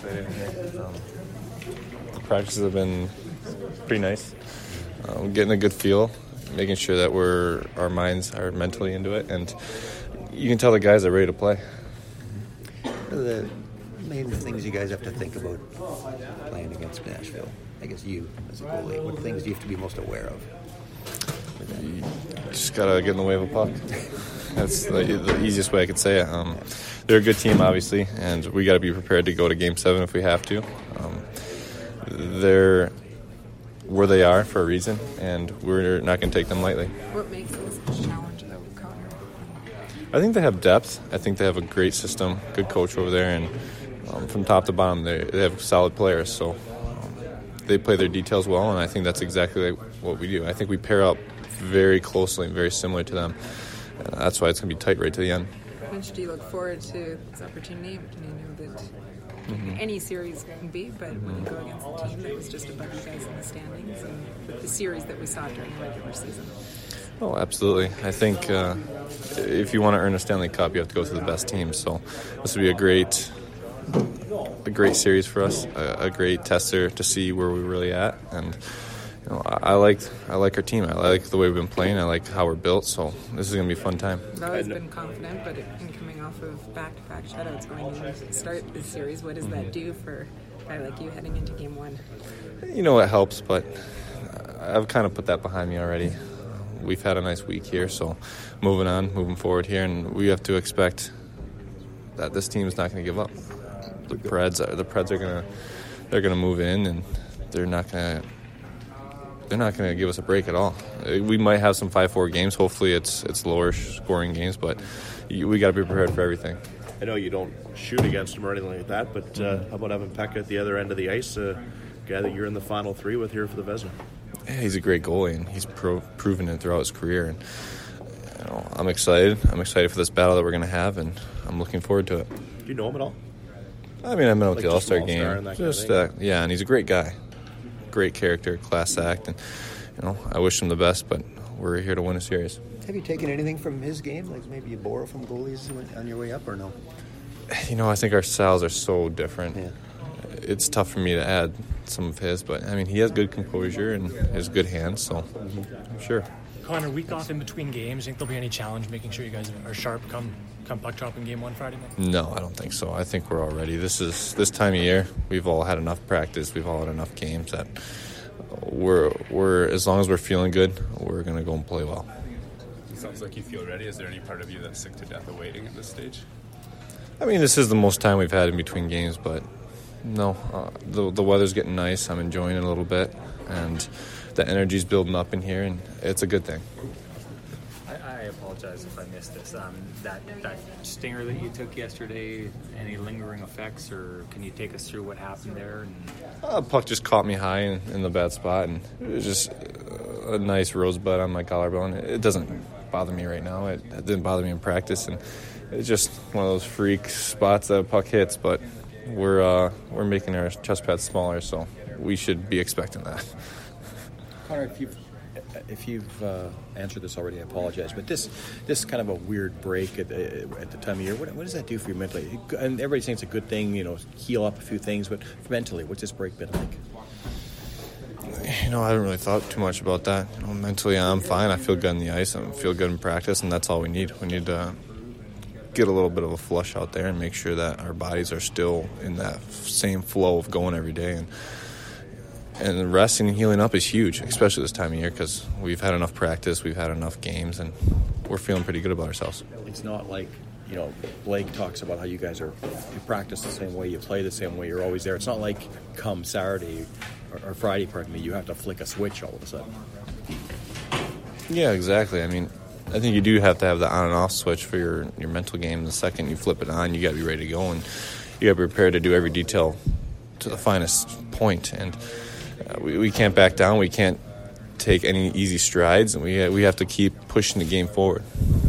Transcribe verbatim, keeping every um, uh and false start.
excited in here. Um, the practices have been pretty nice. Uh, we're getting a good feel, making sure that we're our minds are mentally into it, and you can tell the guys are ready to play. What are the main things you guys have to think about playing against Nashville? I guess you, as a goalie, what things do you have to be most aware of? You just gotta get in the way of a puck. That's the, the easiest way I could say it. Um, they're a good team, obviously, and we got to be prepared to go to Game Seven if we have to. Um, they're where they are for a reason, and we're not going to take them lightly. What makes this such a challenge, though, Connor? I think they have depth. I think they have a great system, good coach over there, and um, from top to bottom, they, they have solid players. So um, they play their details well, and I think that's exactly like what we do. I think we pair up very closely and very similar to them. And that's why it's going to be tight right to the end. How much do you look forward to this opportunity? You know that Mm-hmm. any series can be, but when you go against a team that was just above you guys in the standings, and with the series that we saw during the regular season. Oh, absolutely. I think uh, if you want to earn a Stanley Cup, you have to go to the best team. So this would be a great, a great series for us, a, a great tester to see where we're really at. And you know, I, I like, I like our team. I like the way we've been playing. I like how we're built. So this is going to be a fun time. You've always been confident, but in coming off of back-to-back shutouts going to start this series, what does that do for a guy like you heading into game one? You know, it helps, but I've kind of put that behind me already. We've had a nice week here, so moving on, moving forward here, and we have to expect that this team is not going to give up. The Preds, are, the Preds are going to, they're going to move in, and they're not going to, they're not going to give us a break at all. We might have some five four games. Hopefully, it's it's lower scoring games, but we got to be prepared for everything. I know you don't shoot against him or anything like that, but uh, how about having Pekka at the other end of the ice, a guy that you're in the final three with here for the Vezina? Yeah, he's a great goalie, and he's pro- proven it throughout his career. And you know, I'm excited. I'm excited for this battle that we're going to have, and I'm looking forward to it. Do you know him at all? I mean, I met him at Like the All-Star All-Star game. and that Just kind of uh, yeah, and he's a great guy, great character, class act, and you know, I wish him the best. But we're here to win a series. Have you taken anything from his game? Like maybe you borrow from goalies on your way up, or no? You know, I think our styles are so different. Yeah. It's tough for me to add some of his, but I mean, he has good composure and has good hands, so I'm sure. Connor, week off in between games, think there'll be any challenge making sure you guys are sharp come come puck drop in game one Friday night? No, I don't think so. I think we're all ready. This is this time of year. We've all had enough practice. We've all had enough games that we're we're as long as we're feeling good, we're gonna go and play well. It sounds like you feel ready. Is there any part of you that's sick to death of waiting at this stage? I mean, this is the most time we've had in between games, but no, uh, the the weather's getting nice. I'm enjoying it a little bit, and the energy's building up in here, and it's a good thing. I, I apologize if I missed this. Um, that that stinger that you took yesterday, any lingering effects, or can you take us through what happened there? And Uh, puck just caught me high in, in the bad spot, and it was just a nice rosebud on my collarbone. It doesn't bother me right now. It, it didn't bother me in practice, and it's just one of those freak spots that a puck hits. But we're uh, we're making our chest pads smaller, so we should be expecting that. Connor, if you've if you've uh, answered this already, I apologize. But this this kind of a weird break at the, at the time of year, what, what does that do for you mentally? And everybody's saying it's a good thing, you know, heal up a few things. But mentally, what's this break been like? You know, I haven't really thought too much about that. You know, mentally, I'm fine. I feel good on the ice. I feel good in practice, and that's all we need. We need to get a little bit of a flush out there and make sure that our bodies are still in that same flow of going every day. And and resting and healing up is huge, especially this time of year, because we've had enough practice, we've had enough games, and we're feeling pretty good about ourselves. It's not like, you know, Blake talks about how you guys are, you practice the same way, you play the same way, you're always there. It's not like come Saturday or, or Friday, pardon me, you have to flick a switch all of a sudden. Yeah, exactly. I mean, I think you do have to have the on and off switch for your, your mental game. The second you flip it on, you got to be ready to go, and you got to be prepared to do every detail to the finest point. And uh, we, we can't back down. We can't take any easy strides, and we we have to keep pushing the game forward.